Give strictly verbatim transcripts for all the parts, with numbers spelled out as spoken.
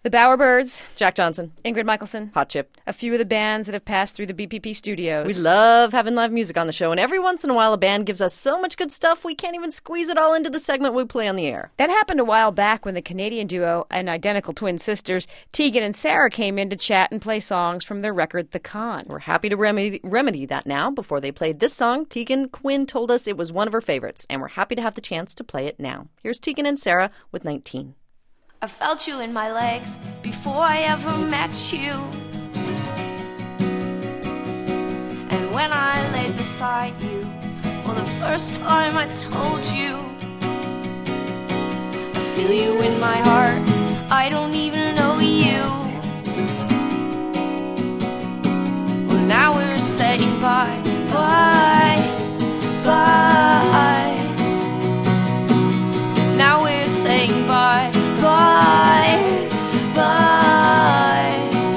The Bowerbirds, Jack Johnson, Ingrid Michaelson, Hot Chip. A few of the bands that have passed through the B P P studios. We love having live music on the show, and every once in a while a band gives us so much good stuff we can't even squeeze it all into the segment we play on the air. That happened a while back when the Canadian duo and identical twin sisters Tegan and Sarah came in to chat and play songs from their record The Con. We're happy to remedy, remedy that now. Before they played this song, Tegan Quinn told us it was one of her favorites, and we're happy to have the chance to play it now. Here's Tegan and Sarah with nineteen. I felt you in my legs before I ever met you. And when I laid beside you for the first time, I told you I feel you in my heart, I don't even know you. Well, now we're saying bye, bye, bye. Now we're saying bye, bye, bye.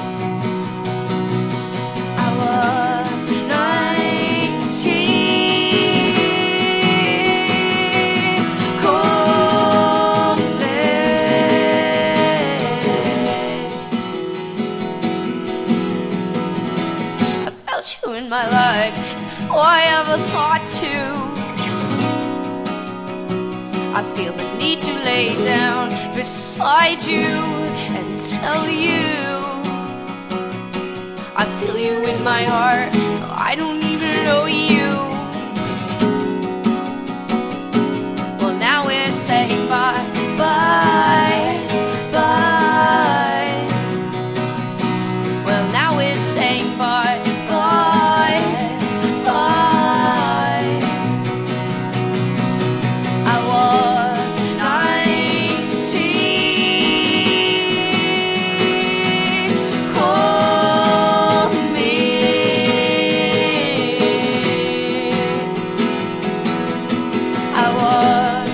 I was nineteen, cold day. I felt you in my life before I ever thought to. I feel the need to lay down beside you and tell you I feel you in my heart, I don't even know you. Well, now we're saying bye, bye, bye. Well, now we're saying bye, bye, bye. I was nineteen, call me. I was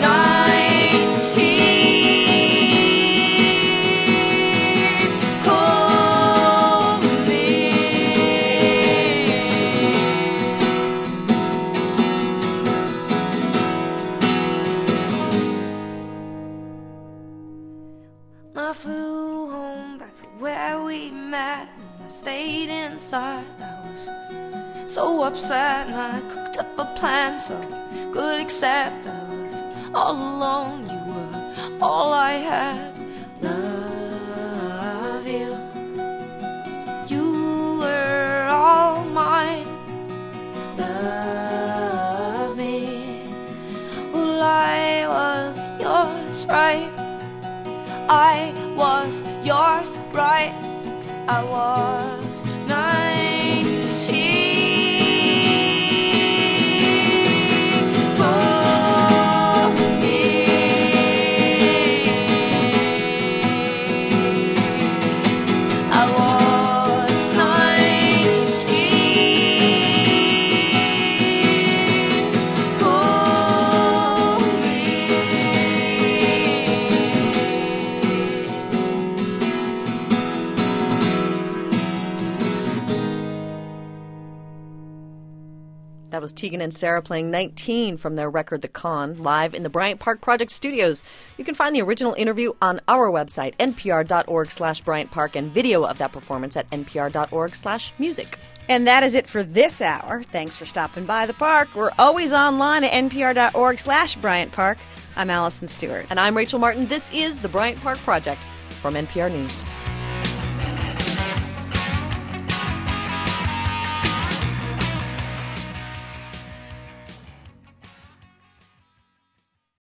nineteen, call me. I flew home back to where we met, and I stayed inside. I was so upset, and I cooked up a plan so you could accept I was all alone. You were all I had. Love you. You were all mine. Love me. Well, I was yours, right? I was yours, right? I was nineteen. Call me. I was nineteen. Call me. That was Tegan and Sarah playing nineteen from their record The Con, live in the Bryant Park Project studios. You can find the original interview on our website, npr.org slash Bryant Park, and video of that performance at npr.org slash music. And that is it for this hour. Thanks for stopping by the park. We're always online at npr.org slash Bryant Park. I'm Allison Stewart. And I'm Rachel Martin. This is the Bryant Park Project from N P R News.